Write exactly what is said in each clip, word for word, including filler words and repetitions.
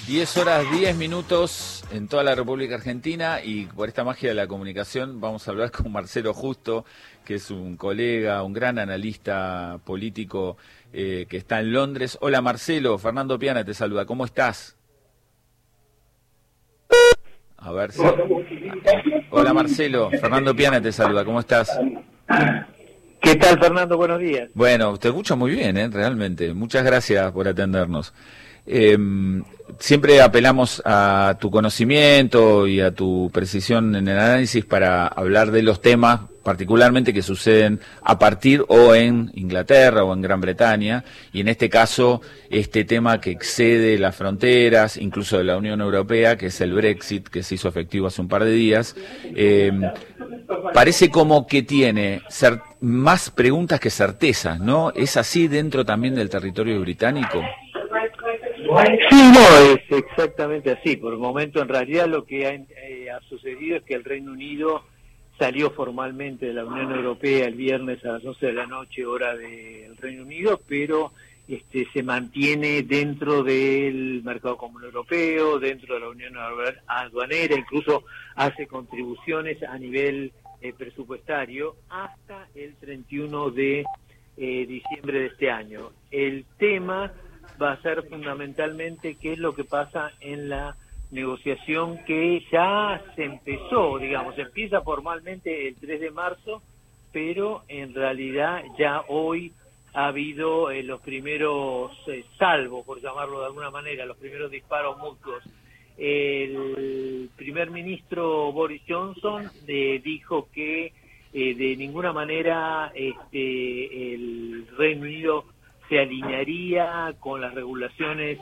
diez horas, diez minutos en toda la República Argentina, y por esta magia de la comunicación vamos a hablar con Marcelo Justo, que es un colega, un gran analista político eh, que está en Londres. Hola Marcelo, Fernando Piana te saluda, ¿cómo estás? A ver si... Hola Marcelo, Fernando Piana te saluda, ¿cómo estás? ¿Qué tal, Fernando? Buenos días. Bueno, te escucho muy bien, ¿eh? Realmente. Muchas gracias por atendernos. Eh, siempre apelamos a tu conocimiento y a tu precisión en el análisis para hablar de los temas particularmente que suceden a partir o en Inglaterra o en Gran Bretaña, y en este caso este tema que excede las fronteras, incluso de la Unión Europea, que es el Brexit, que se hizo efectivo hace un par de días. Eh, parece como que tiene cer- más preguntas que certezas, ¿no? ¿Es así dentro también del territorio británico? Sí, no, es exactamente así. Por el momento, en realidad, lo que ha, eh, ha sucedido es que el Reino Unido salió formalmente de la Unión Europea el viernes a las once de la noche, hora del Reino Unido, pero este, se mantiene dentro del mercado común europeo, dentro de la Unión Aduanera, incluso hace contribuciones a nivel eh, presupuestario hasta el treinta y uno de diciembre de este año. El tema va a ser fundamentalmente qué es lo que pasa en la negociación que ya se empezó, digamos, empieza formalmente el tres de marzo, pero en realidad ya hoy ha habido eh, los primeros eh, salvos, por llamarlo de alguna manera, los primeros disparos mutuos. El primer ministro Boris Johnson eh, dijo que eh, de ninguna manera este, el Reino Unido se alinearía con las regulaciones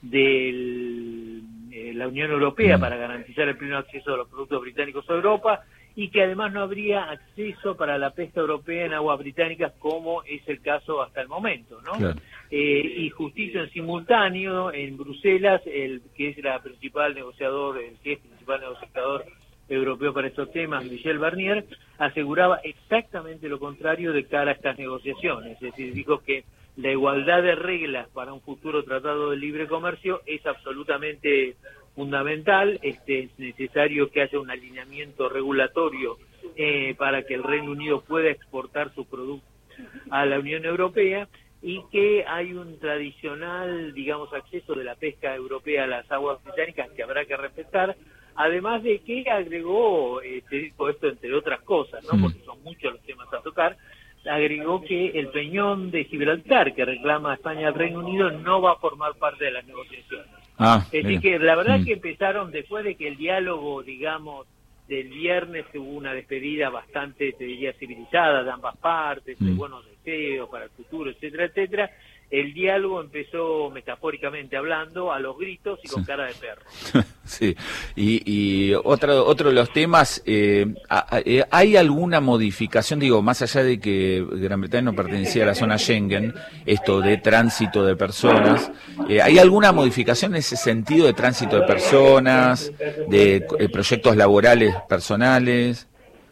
de eh, la Unión Europea para garantizar el pleno acceso a los productos británicos a Europa, y que además no habría acceso para la pesca europea en aguas británicas, como es el caso hasta el momento, ¿no? Claro. Eh, y justicia en simultáneo en Bruselas, el que es la principal negociador, el que es principal negociador europeo para estos temas, Michel Barnier, aseguraba exactamente lo contrario de cara a estas negociaciones. Es decir, dijo que la igualdad de reglas para un futuro tratado de libre comercio es absolutamente fundamental. Este, es necesario que haya un alineamiento regulatorio eh, para que el Reino Unido pueda exportar sus productos a la Unión Europea, y que hay un tradicional, digamos, acceso de la pesca europea a las aguas británicas que habrá que respetar, además de que agregó, este, dijo esto entre otras cosas, ¿no? Porque son muchos los temas a tocar, agregó que el peñón de Gibraltar que reclama España al Reino Unido no va a formar parte de las negociaciones. Ah, es decir, que la verdad mm. que empezaron después de que el diálogo, digamos, del viernes, hubo una despedida bastante, te diría, civilizada de ambas partes, mm. de buenos deseos para el futuro, etcétera, etcétera. El diálogo empezó, metafóricamente hablando, a los gritos y con sí. cara de perro. Sí, y, y otro, otro de los temas, eh, ¿hay alguna modificación, digo, más allá de que Gran Bretaña no pertenecía a la zona Schengen, esto de tránsito de personas, eh, ¿hay alguna modificación en ese sentido de tránsito de personas, de eh, proyectos laborales personales?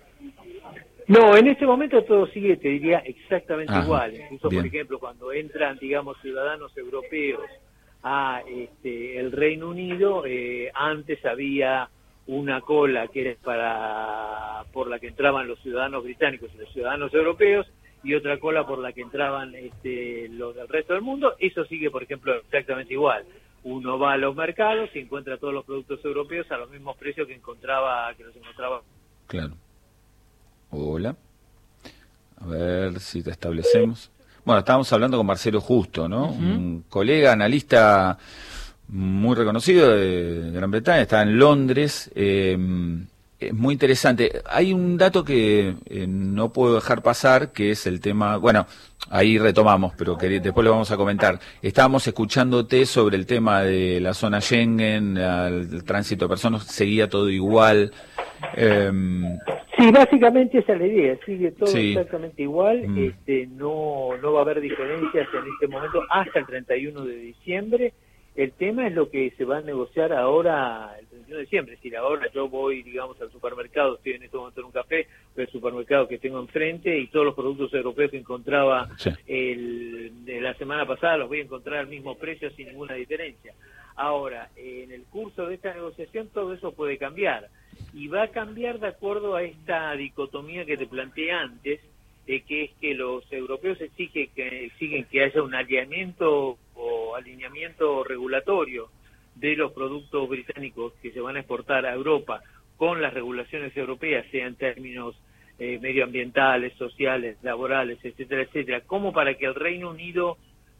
No, en este momento todo sigue, te diría, exactamente Ajá, igual. Incluso, bien. por ejemplo, cuando entran, digamos, ciudadanos europeos a este, el Reino Unido, eh, antes había una cola que era para por la que entraban los ciudadanos británicos y los ciudadanos europeos, y otra cola por la que entraban este, los del resto del mundo. Eso sigue, por ejemplo, exactamente igual. Uno va a los mercados y encuentra todos los productos europeos a los mismos precios que encontraba que los encontraba. Claro. Hola, a ver si te establecemos. Bueno, estábamos hablando con Marcelo Justo, ¿no? Uh-huh. Un colega, analista muy reconocido de Gran Bretaña, está en Londres. Eh, es muy interesante. Hay un dato que eh, no puedo dejar pasar, que es el tema, bueno, ahí retomamos, pero que después lo vamos a comentar. Estábamos escuchándote sobre el tema de la zona Schengen, el, el tránsito de personas, seguía todo igual. Eh, Sí, básicamente esa es la idea, sigue todo sí. exactamente igual, mm. este, no, no va a haber diferencias en este momento hasta el treinta y uno de diciembre. El tema es lo que se va a negociar ahora el treinta y uno de diciembre, es decir, ahora yo voy, digamos, al supermercado, estoy en este momento en un café, voy al supermercado que tengo enfrente y todos los productos europeos que encontraba sí. el, de la semana pasada los voy a encontrar al mismo precio sin ninguna diferencia. Ahora, en el curso de esta negociación todo eso puede cambiar, y va a cambiar de acuerdo a esta dicotomía que te planteé antes, de que es que los europeos exigen que, exigen que haya un alineamiento o alineamiento regulatorio de los productos británicos que se van a exportar a Europa con las regulaciones europeas, sea en términos eh, medioambientales, sociales, laborales, etcétera, etcétera, como para que el Reino Unido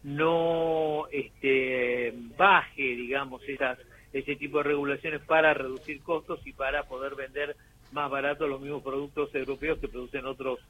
no este, baje, digamos, esas, ese tipo de regulaciones para reducir costos y para poder vender más barato los mismos productos europeos que producen otros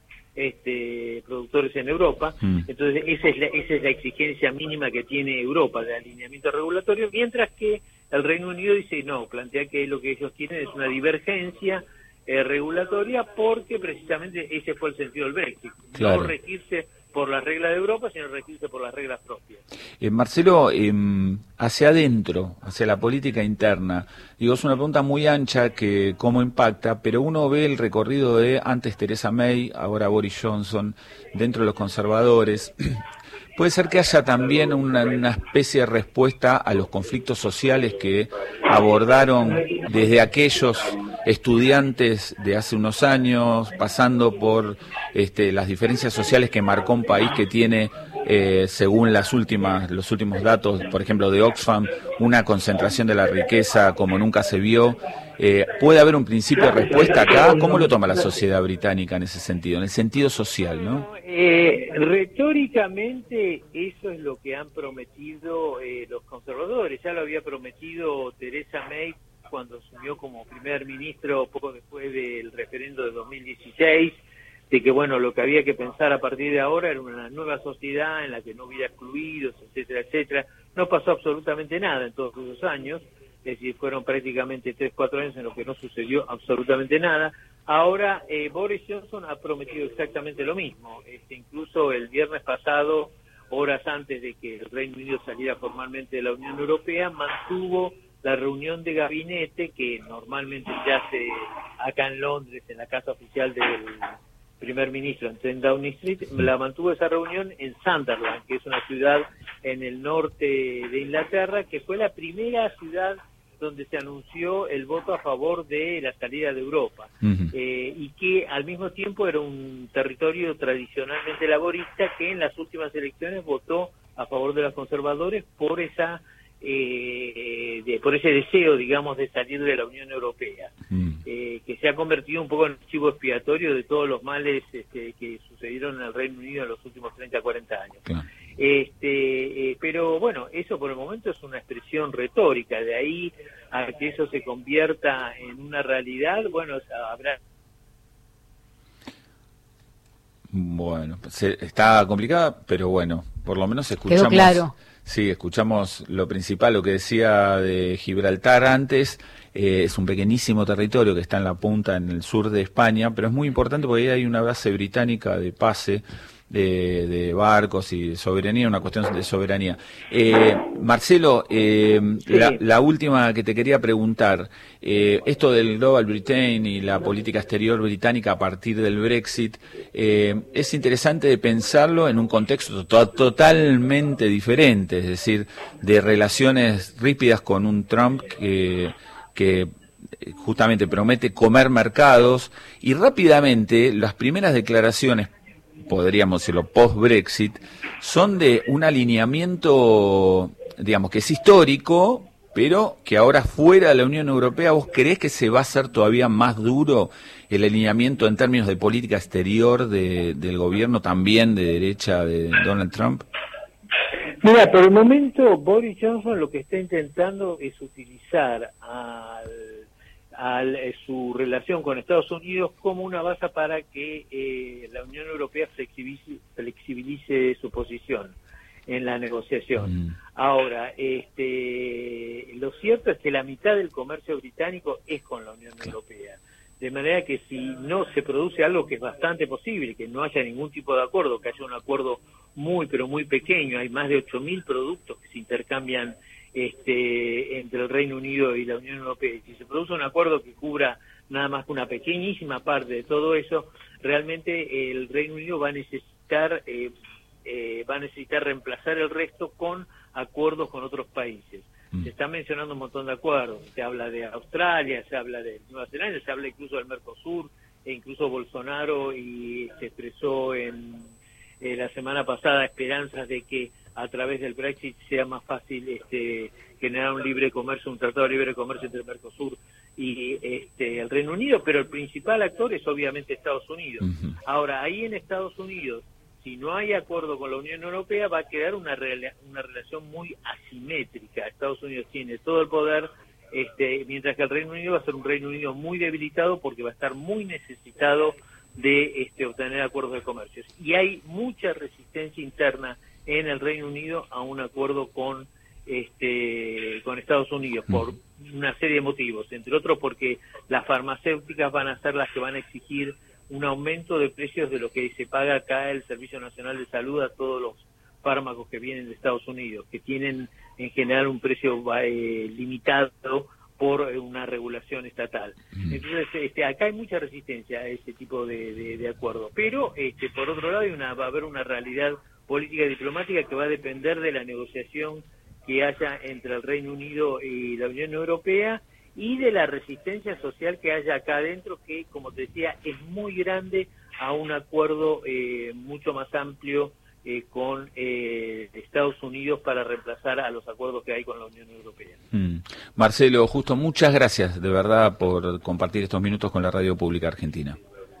este, productores en Europa. Mm. Entonces esa es, la, esa es la exigencia mínima que tiene Europa de alineamiento regulatorio, mientras que el Reino Unido dice no, plantea que lo que ellos tienen es una divergencia eh, regulatoria, porque precisamente ese fue el sentido del Brexit, claro. No regirse por las reglas de Europa, sino regirse por las reglas propias. Eh, Marcelo, eh, hacia adentro, hacia la política interna, digo, es una pregunta muy ancha que cómo impacta, pero uno ve el recorrido de antes Theresa May, ahora Boris Johnson, dentro de los conservadores. Puede ser que haya también una, una especie de respuesta a los conflictos sociales que abordaron desde aquellos estudiantes de hace unos años, pasando por este, las diferencias sociales que marcó un país que tiene, eh, según las últimas, los últimos datos, por ejemplo de Oxfam, una concentración de la riqueza como nunca se vio. Eh, ¿Puede haber un principio de respuesta acá? ¿Cómo lo toma la sociedad británica en ese sentido, en el sentido social, no? Eh, retóricamente eso es lo que han prometido eh, los conservadores. Ya lo había prometido Theresa May cuando asumió como primer ministro poco después del referendo de dos mil dieciséis, de que bueno, lo que había que pensar a partir de ahora era una nueva sociedad en la que no hubiera excluidos, etcétera, etcétera. No pasó absolutamente nada en todos esos años. Es decir, fueron prácticamente tres, cuatro años en los que no sucedió absolutamente nada. Ahora, eh, Boris Johnson ha prometido exactamente lo mismo. Este, incluso el viernes pasado, horas antes de que el Reino Unido saliera formalmente de la Unión Europea, mantuvo la reunión de gabinete que normalmente se hace acá en Londres, en la casa oficial del primer ministro, en Downing Street. La mantuvo esa reunión en Sunderland, que es una ciudad en el norte de Inglaterra, que fue la primera ciudad donde se anunció el voto a favor de la salida de Europa, uh-huh. eh, y que al mismo tiempo era un territorio tradicionalmente laborista que en las últimas elecciones votó a favor de los conservadores por esa eh, de, por ese deseo, digamos, de salir de la Unión Europea, uh-huh. eh, que se ha convertido un poco en un chivo expiatorio de todos los males este, que sucedieron en el Reino Unido en los últimos treinta, cuarenta años. Claro. Este, eh, pero bueno, eso por el momento es una expresión retórica. De ahí a que eso se convierta en una realidad, bueno, habrá... Bueno, se, está complicada, pero bueno, por lo menos escuchamos... Quedó claro. Sí, escuchamos lo principal, lo que decía de Gibraltar antes. Eh, es un pequeñísimo territorio que está en la punta, en el sur de España, pero es muy importante porque ahí hay una base británica de pase de, de barcos y de soberanía, una cuestión de soberanía. Eh, Marcelo, eh, sí. la, la última que te quería preguntar, eh, esto del Global Britain y la política exterior británica a partir del Brexit, eh, es interesante de pensarlo en un contexto to totalmente diferente, es decir, de relaciones ríspidas con un Trump que, que justamente promete comer mercados, y rápidamente las primeras declaraciones, podríamos decirlo, post-Brexit, son de un alineamiento, digamos, que es histórico, pero que ahora fuera de la Unión Europea. ¿Vos creés que se va a hacer todavía más duro el alineamiento en términos de política exterior de, del gobierno, también de derecha de Donald Trump? Mira, por el momento Boris Johnson lo que está intentando es utilizar al a su relación con Estados Unidos como una base para que eh, la Unión Europea flexibilice, flexibilice su posición en la negociación. Mm. Ahora, este, lo cierto es que la mitad del comercio británico es con la Unión claro. Europea, de manera que si no se produce algo que es bastante posible, que no haya ningún tipo de acuerdo, que haya un acuerdo muy pero muy pequeño, hay más de ocho mil productos que se intercambian Este, entre el Reino Unido y la Unión Europea. Si se produce un acuerdo que cubra nada más que una pequeñísima parte de todo eso, realmente el Reino Unido va a necesitar eh, eh, va a necesitar reemplazar el resto con acuerdos con otros países. Se están mencionando un montón de acuerdos. Se habla de Australia, se habla de Nueva Zelanda, se habla incluso del Mercosur, e incluso Bolsonaro y se expresó en eh, la semana pasada esperanzas de que a través del Brexit sea más fácil este, generar un libre comercio, un tratado de libre comercio entre el Mercosur y este, el Reino Unido, pero el principal actor es obviamente Estados Unidos. Uh-huh. Ahora, ahí en Estados Unidos, si no hay acuerdo con la Unión Europea, va a quedar una, rela- una relación muy asimétrica. Estados Unidos tiene todo el poder, este, mientras que el Reino Unido va a ser un Reino Unido muy debilitado porque va a estar muy necesitado de este, obtener acuerdos de comercio. Y hay mucha resistencia interna en el Reino Unido a un acuerdo con este con Estados Unidos por una serie de motivos, entre otros porque las farmacéuticas van a ser las que van a exigir un aumento de precios de lo que se paga acá el Servicio Nacional de Salud a todos los fármacos que vienen de Estados Unidos, que tienen en general un precio eh, limitado por una regulación estatal. Entonces, este, acá hay mucha resistencia a ese tipo de, de, de acuerdo, pero este, por otro lado hay una, va a haber una realidad política y diplomática que va a depender de la negociación que haya entre el Reino Unido y la Unión Europea y de la resistencia social que haya acá adentro, que, como te decía, es muy grande a un acuerdo eh, mucho más amplio eh, con eh, Estados Unidos para reemplazar a los acuerdos que hay con la Unión Europea. Mm. Marcelo, justo, muchas gracias de verdad por compartir estos minutos con la Radio Pública Argentina.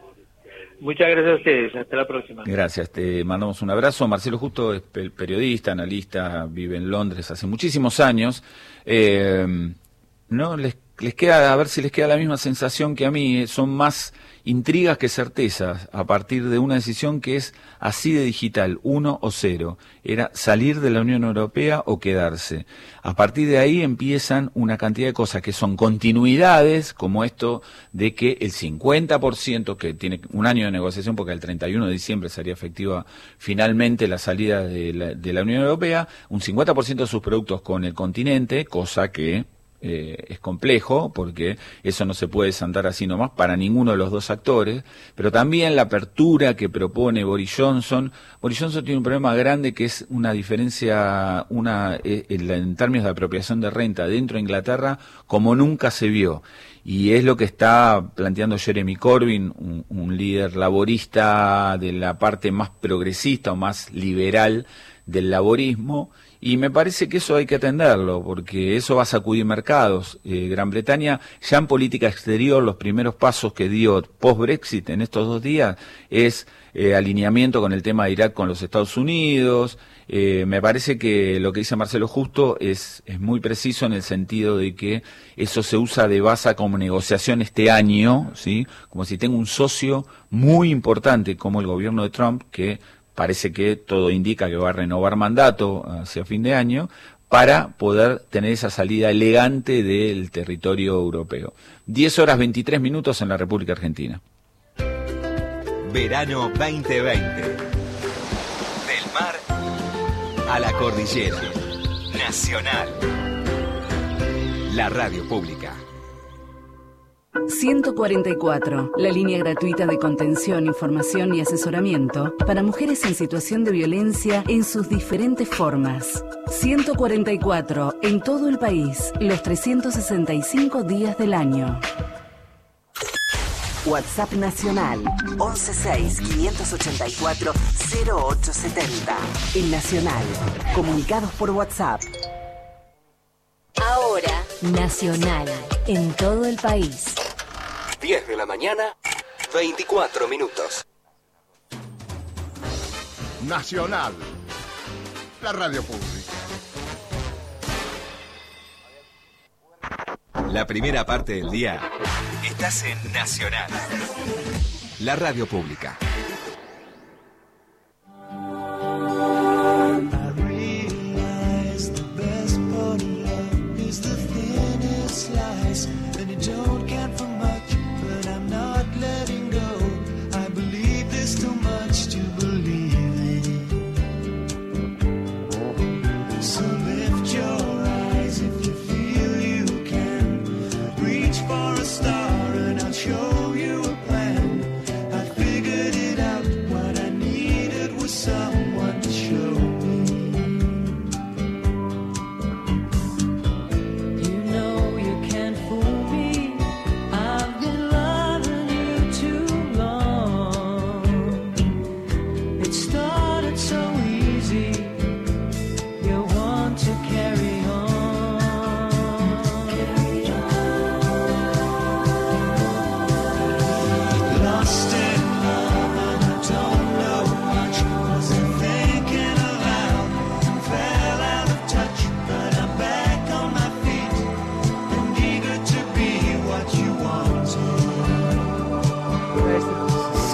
Muchas gracias a ustedes, hasta la próxima. Gracias, te mandamos un abrazo. Marcelo Justo es periodista, analista, vive en Londres hace muchísimos años. Eh, no les, les queda, a ver si les queda la misma sensación que a mí, son más intrigas que certezas a partir de una decisión que es así de digital, uno o cero. Era salir de la Unión Europea o quedarse. A partir de ahí empiezan una cantidad de cosas que son continuidades, como esto de que el cincuenta por ciento, que tiene un año de negociación porque el treinta y uno de diciembre sería efectiva finalmente la salida de la, de la Unión Europea, un cincuenta por ciento de sus productos con el continente, cosa que Eh, es complejo porque eso no se puede desandar así nomás para ninguno de los dos actores, pero también la apertura que propone Boris Johnson. Boris Johnson tiene un problema grande que es una diferencia una eh, en términos de apropiación de renta dentro de Inglaterra como nunca se vio, y es lo que está planteando Jeremy Corbyn, un, un líder laborista de la parte más progresista o más liberal del laborismo, y me parece que eso hay que atenderlo, porque eso va a sacudir mercados. Eh, Gran Bretaña, ya en política exterior, los primeros pasos que dio post-Brexit en estos dos días es eh, alineamiento con el tema de Irak con los Estados Unidos. Eh, me parece que lo que dice Marcelo Justo es, es muy preciso en el sentido de que eso se usa de base como negociación este año, ¿sí? Como si tengo un socio muy importante como el gobierno de Trump, que parece que todo indica que va a renovar mandato hacia fin de año, para poder tener esa salida elegante del territorio europeo. diez horas veintitrés minutos en la República Argentina. Verano veinte veinte. Del mar a la cordillera. Nacional. La Radio Pública. ciento cuarenta y cuatro, la línea gratuita de contención, información y asesoramiento para mujeres en situación de violencia en sus diferentes formas. ciento cuarenta y cuatro, en todo el país, los trescientos sesenta y cinco días del año. WhatsApp Nacional once seis, quinientos ochenta y cuatro, cero ocho setenta. El Nacional. Comunicados por WhatsApp. Ahora, Nacional, en todo el país. diez de la mañana, veinticuatro minutos. Nacional, la radio pública. La primera parte del día, estás en Nacional, la radio pública. For a star and I'll show you a plan. I figured it out.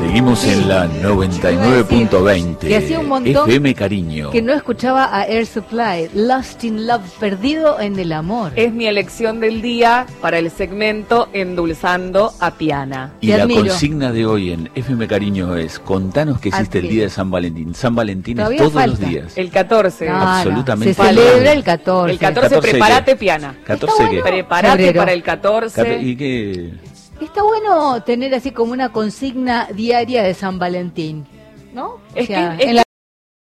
Seguimos en la noventa y nueve punto veinte. Que hacía un montón F M Cariño. que no escuchaba a Air Supply, Lost in Love, perdido en el amor. Es mi elección del día para el segmento Endulzando a Piana. Y Te la admiro. consigna de hoy en F M Cariño es: contanos que existe el Admiro. día de San Valentín. San Valentín es Todavía todos falta. los días. El catorce. No, no, absolutamente se falta. celebra el catorce. El catorce, ¿catorce prepárate, qué? Piana. ¿catorce Está qué? bueno. Prepárate Febrero. para el catorce. Cator- ¿Y qué? Está bueno tener así como una consigna diaria de San Valentín, ¿no? Es O sea, que- es en la